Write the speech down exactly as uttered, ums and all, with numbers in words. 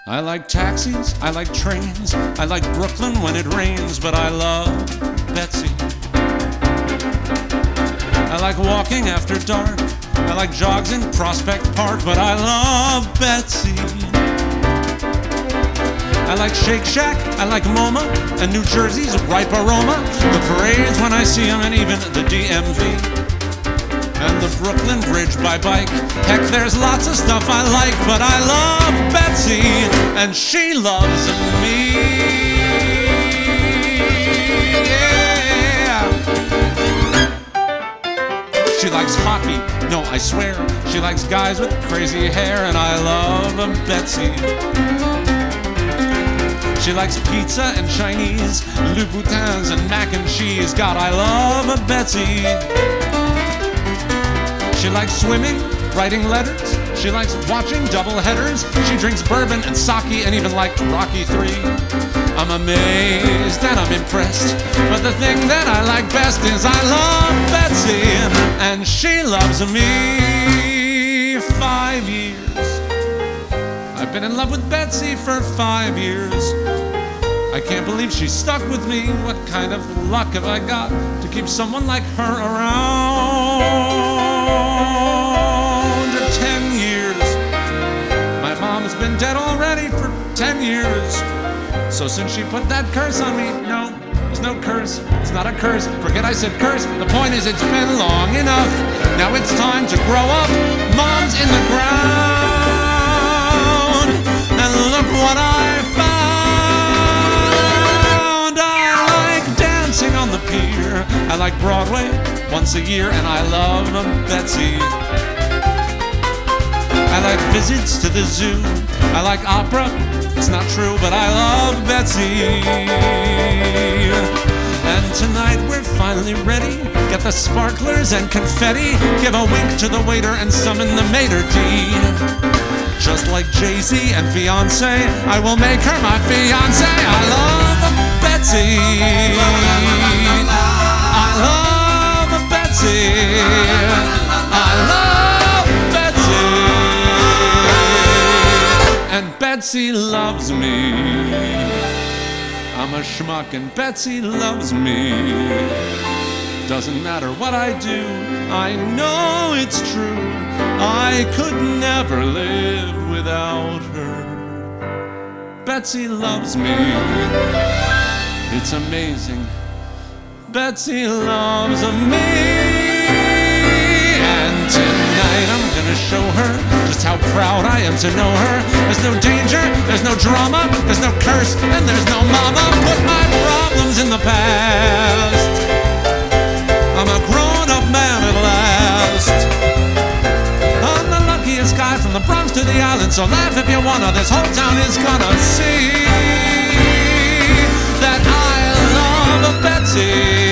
I like taxis, I like trains, I like Brooklyn when it rains, but I love Betsy. I like walking after dark, I like jogs in Prospect Park, but I love Betsy. I like Shake Shack, I like MoMA, and New Jersey's ripe aroma, the parades when I see them, and even the D M V. And the Brooklyn Bridge by bike. Heck, there's lots of stuff I like, but I love Betsy, and she loves me. Yeah. She likes hockey, no, I swear. She likes guys with crazy hair, and I love Betsy. She likes pizza and Chinese, Louboutins and mac and cheese. God, I love Betsy. She likes swimming, writing letters. She likes watching double headers. She drinks bourbon and sake and even liked Rocky three. I'm amazed and I'm impressed, but the thing that I like best is I love Betsy, and she loves me. Five years. I've been in love with Betsy for five years. I can't believe she stuck with me. What kind of luck have I got to keep someone like her around? Ten years. My mom's been dead already for ten years. So since she put that curse on me, no, there's no curse. It's not a curse. Forget I said curse. The point is it's been long enough. Now it's time to grow up. Mom's in the ground. And look what I found. I like dancing on the pier. I like Broadway once a year, and I love Betsy. I like visits to the zoo. I like opera. It's not true, but I love Betsy. And tonight we're finally ready. Get the sparklers and confetti. Give a wink to the waiter and summon the maitre d'. Just like Jay-Z and Beyonce, I will make her my fiancé. I love Betsy. I love Betsy. I love Betsy. And Betsy loves me. I'm a schmuck and Betsy loves me. Doesn't matter what I do, I know it's true. I could never live without her. Betsy loves me. It's amazing. Betsy loves me. And tonight I'm gonna show her just how proud I am to know her. There's no danger, there's no drama, there's no curse, and there's no mama. Put my problems in the past. I'm a grown-up man at last. I'm the luckiest guy from the Bronx to the island, so laugh if you wanna. This whole town is gonna see that I love Betsy.